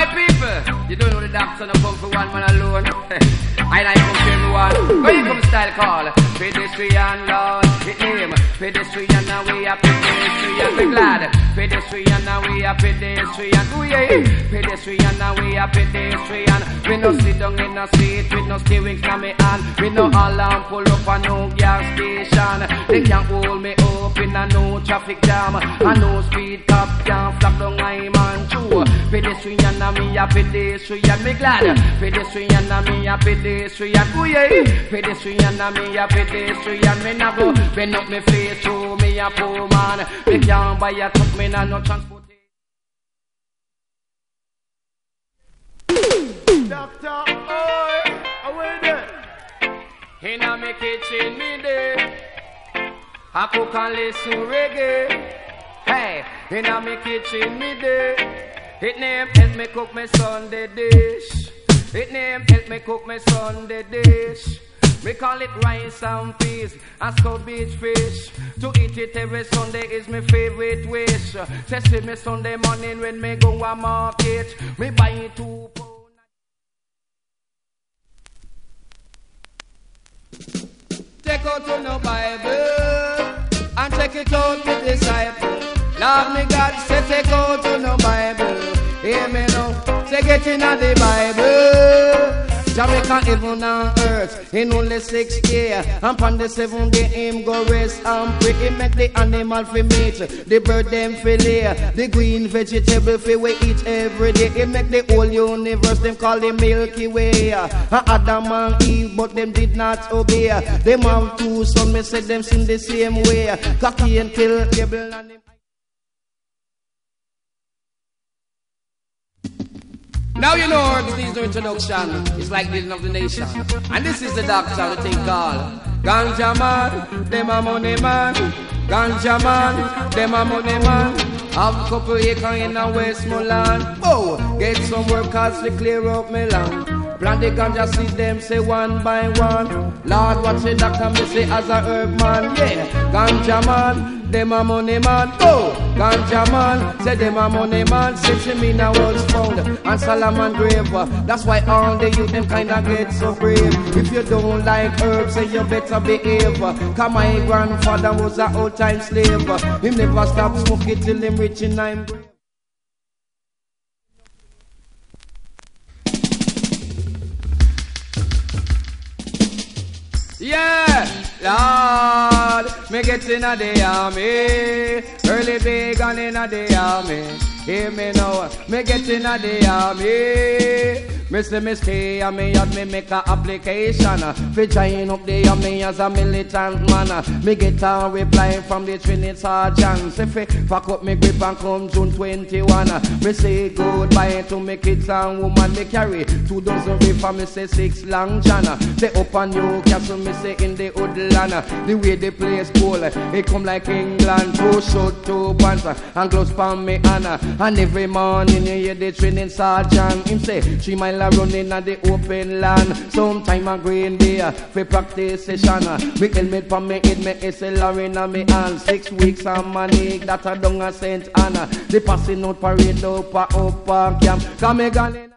Alright people, you don't know the doctor no come for one man alone. I come for everyone. Where you come style call? Pedestrian Lord, hit name. Pedestrian now we are pedestrian. Be glad. Pedestrian now we are pedestrian. Ooh yeah. Pedestrian now we are pedestrian. We no sit down in a seat with no steering from me hand. We no alarm pull up a no gas station. They can't hold me up in a no traffic jam. A no speed cop can't flap down my man too. Pedestrian now me a pedestrian. Me glad. Pedestrian now me a pedestrian. Ooh yeah. Pedestrian now me a pedestrian. Me nah go bend up me face to me a poor man. Me can't buy a truck, me nah no transport. Doctor, oi, away there. Inna me kitchen me there, I cook and listen reggae. Hey, inna me kitchen me there. It name help me cook me Sunday dish. It name help me cook me Sunday dish. We call it rice and peas and scout beach fish. To eat it every Sunday is my favorite wish. Sesame Sunday morning when me go a market, me buy it 2 pounds. Take out to no Bible and check it out with disciple. Lord me God say take out to no Bible. Hear me now, say get in the Bible. Jamaica heaven and earth in only 6 years. And on the 7th day him go rest and pray. He make the animal fi meat, the bird them fi lay, the green vegetable fi we eat every day. He make the whole universe them call the Milky Way. Adam and Eve but them did not obey. Them have 2 sons, me say them sin the same way. Cocky and kill Abel and him. Now you know herbs needs no introduction. It's like building of the nation. And this is the doctor, the thing called Ganja man, them a money man. Ganja man, them a money man. Have a couple acres in a Westmoreland. Oh, get some workers to clear up my land. Plant the ganja seed, them say one by one. Lord, watch the doctor, me say as a herb man. Yeah, ganja man, them a money man. Oh, ganja man, say them a money man. Since him in a was found and Solomon grave. That's why all the youth them kinda get so brave. If you don't like herbs, say you better behave. Cause my grandfather was a old time slave. Him never stop smoking till him rich in 9 grave. Yeah, Lord, me get inna the army, early big and inna the army. Hear me now, me get inna the army. Me say me stay and me have me make a application fi join up the army as a militant man. Me get a reply from the Trinity sergeant. Say fi fuck up me grip and come June 21. Me say goodbye to me kids and woman. Me carry 2 dozen river, me say 6 long john. Say up on Newcastle, me say in the woodland. The way the place cool, it come like England. 2 shot, 2 pants and gloves for me Anna. And every morning you hear the training sergeant. Him say 3 miles running at the open land. Sometime a green day for practice session. Me helmet for me head, me SLR in me hand. 6 weeks and money that a dung a St. Anna. The passing out parade up a camp. Come me gone in.